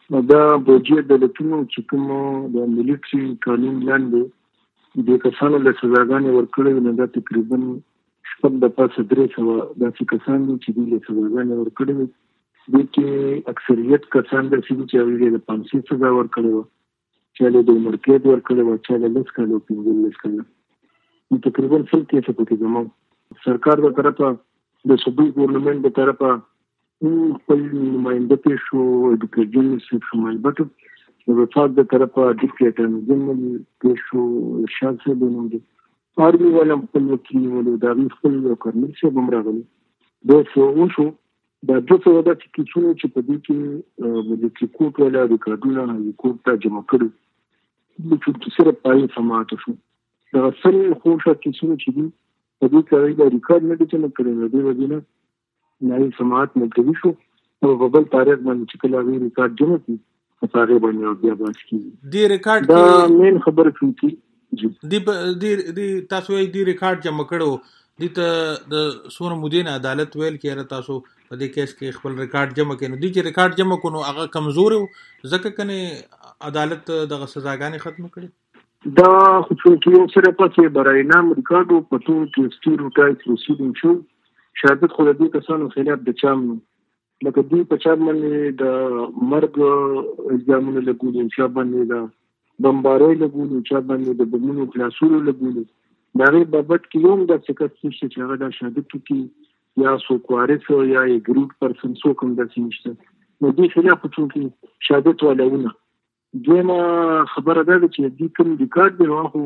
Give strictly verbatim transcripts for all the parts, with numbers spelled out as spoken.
دا بوجي دولتونو چې کوم د ملټري قانون لاندې د کسانو له سزاګانې ورکړې نه دا تقریبا شپږ د پاسه درې سوه داسې کسان دي چې دوی له سزاګانې ورکړې وي. دوی کې اکثریت کسان داسې دي چې هغوی د پانسي سزا ورکړې وه، چا له د عمر قید ورکړې وه، چا له لس کاله او پنځلس کاله. نو تقریبا سل کیسه پکې زموږ سرکار د طرفه د صوبې ګورنمنټ د طرفه خپل نماینده پیش شو، ډاکټر جنرال صاحب شمال بټو د وفاق د طرفه ډیپټي اټارني جنرال پیش شو، ارشاد صاحب یې نوم دی، آرمي والا خپل وکیل ولو، د هغوی خپل یو کرنل صاحب هم راغلی. دا څه وشو، دا دوه سوه داسې کیسونه چې په دې کې ملټري کوټ والا ریکارډونه هاي کورټ ته جمع کړي چې صرف پایې سماعت شو. دغه سل خوشه کیسونه چې دي په دې کې هغوی دا ریکارډ نه دي جمع کړی، د دې وجې نه هغوی سماعت ملتوي شو او په بل تاریخ باندې چې کله هغوی ریکارډ جمع کړي په هغې باندې بیا بحث کېږي. دې ریکارډ دا مین خبره کوي دی دی تاسو یې دی ریکارډ جمع کړو، دې ته د څومره مودې نه عدالت ویل کې یاره تاسو په دې کیس کې خپل ریکارډ جمع کړئ. نو دوی چې ریکارډ جمع کړو هغه کمزور و، ځکه کنې عدالت دغه سزاګانې ختم کړي. دا خو چې یو سره پسې برای نام ریکارډ و په ټول کې سټیریوټایپ پروسیډینګ شو، شهادت خو د دې کسانو خلاف د چا لکه دوی په چا باندې د مرګ الزامونه لګولي، چا باندې د بمبارۍ لګولي، چا باندې د بمونو کلاسونو لګولي. د هغې بابت کې یو هم داسې کس نشته چې هغه دا شهادت وکړي یا څوک وارث یا ګریډ پرسن څوک هم داسې نشته. نو دې خلاف چونکې شهادت والاونه. دویمه خبره دا ده چې دوی کوم ریکارډ دی نو خو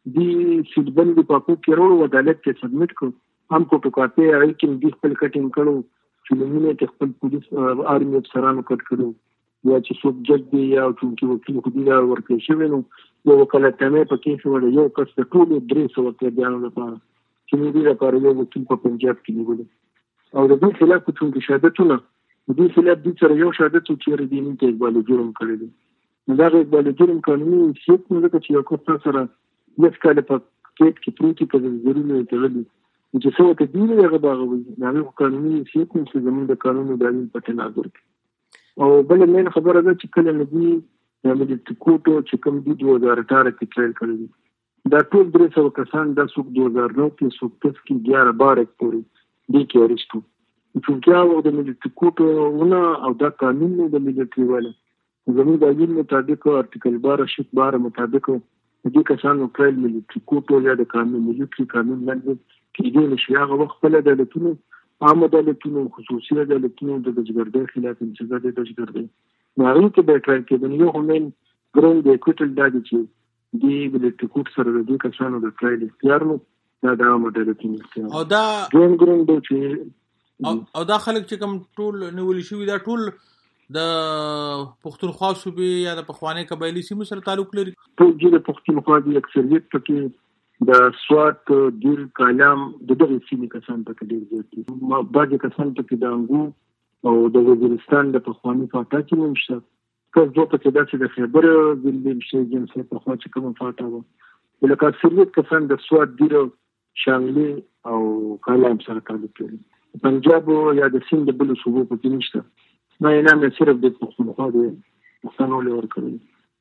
دوی سیلبند په پاکو کې راوړو، عدالت کې سبمیټ کړو، هم کوټو کاپۍ هغې کې دوی خپل کټینګ کړو، فلمونه کې خپل پولیس آرمي افسرانو کټ کړو، یا چې څوک جج دی یا چونکې وکیل خو دوی دا ورکړی شوی نو یو وکالتنامې په کې شوله، یو کس د ټولو درې سوه قیدیانو لپاره چې د دې لپاره یو وکیل په پنجاب کې نیولی او د دوی خلاف چونکې شهادتونه د دوی خلاف دوی سره یو شهادت و چې دوی موږ ته اقبال جرم کړی دی. نو دغه اقبال جرم قانوني حیثیت نو ځکه چې یو کس تا سره لس کاله په قید کې پروت وي، په زنځیرونو یې تړلي چې څه ورته دوی نه هغه به هغه وي، د هغې خو قانوني حیثیت نو چې زموږ د قانون د تعلیم په تناظر کې. او بله مین خبره ده چې کله نه دوی د ملټري کوټو چې کوم دي دوه هزار اټاره کې ټرایل کړی دي، دا ټول درې سوه کسان دا څوک دوه هزار نو کې څوک دس کې ګیاره باره کې پورې دې کې اریسټ وو. چونکې هغه د ملټري کوټونه او دا قانون دی د ملټري والا زموږ د عین مطابق ارټیکل باره شک باره مطابق د دې کسانو ټرایل ملټري کوټو یا د قانون ملټري قانون لاندې کېدی نه شي. هغه وخت خپل عدالتونو عام عدالتونو خصوصي عدالتونو د دهشتګردۍ خلاف انسداد دهشتګردۍ نو هغوی کې به ټرایل کېدل. یو خو مین ګرون د اکوټل دا دی چې دې ملټري کوټ سره د دې کسانو د ټرایل اختیار نو دا د عام عدالتونو اختیار او دا دویم ګرون دی چې او دا خلک چې کوم ټول نیولي شوي دا ټول د پښتونخوا صوبې یا د پخوانۍ قبایلي سیمو سره تعلق لري. ټول چې د پښتونخوا دي اکثریت پکې د سوات، دیر، کالام د دغې سیمې کسان پکې ډېر زیات دي. بعضې کسان پکې د انګو او د وزیرستان د پخواني فاټا کې هم شته، کس دوه پکې داسې د خیبر ضلعې شته جنسۍ پخوا چې کومه فاټا وه، لکه اکثریت کسان د سوات، دیر، شانګلې او کالام سره تعلق لري. پنجاب یا د سیند د بلو صوبو پکې نشته. ما انعام یې صرف د پښتونخوا د پښتنو له ورکړی.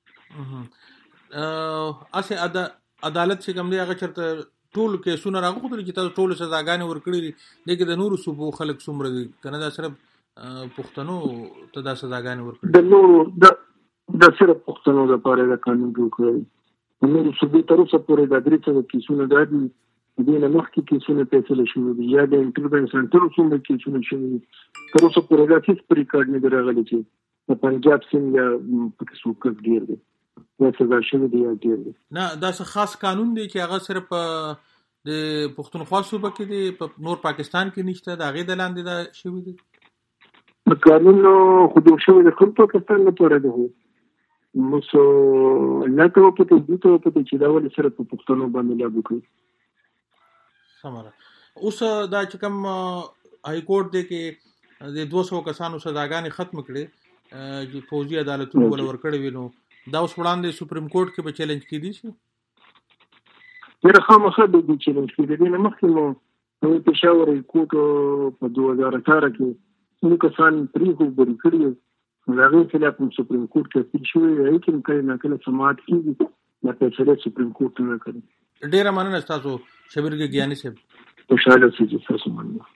هسې عدالت چې کوم دی هغه چېرته ټول کیسونه راغوښتلي چې تاسو ټولو سزاګانې ورکړي دي، دې کې د نورو صوبو خلک څومره دي؟ که نه دا صرف پښتنو ته دا سزاګانې ورکړي؟ د نورو دا صرف پښتنو دپاره دا قانون جوړ کړی. د نورو صوبې تر اوسه پورې دا درې سوه کیسونه دا دي، دې نه مخکې کیسونه فیصله شوي دي یا د انټرونشن تر څومره کیسونه شوي دي تر اوسه پورې دا هېڅ په ریکارډ نه دي راغلي چې د پنجاب سیند یا پکې څوک کس ډېر دی یا سزا شوي دی یا ډېر دی. نه دا څه خاص قانون دی چې هغه صرف د پښتونخوا صوبه کې دی، په نور پاکستان کې نشته، د هغې د لاندې دا شوي دی؟ قانون خو جوړ شوی د خپل پاکستان لپاره دی، خو موږ الله ته وپتې دوی ته وپتې چې دا ولې صرف په پښتنو باندې لاګو کړي. سمه ده. اوس دا چې کوم های کورټ دی کې د دوه سوه کسانو سزاګانې ختم کړې چې پوځي عدالتونو ول ورکړې وي، نو دا اوس وړاندې سپریم کورټ کې به چیلنج کېدی شي؟ ډېره خامخا به دې چیلنج کېدی. دې نه مخکې مو پېښور های کورټ په دوه هزار اټاره کې څو کسان پرېښو بری کړي هغه خلاف سپریم کورټ کې اپیل شوی دی چې کله نه کله سماعت کیږي د فیصله سپریم کورټ نه کوي. ډیره مننه تاسو شبیر ګیانی صاحب. خوشاله اوسئ تاسو مننه.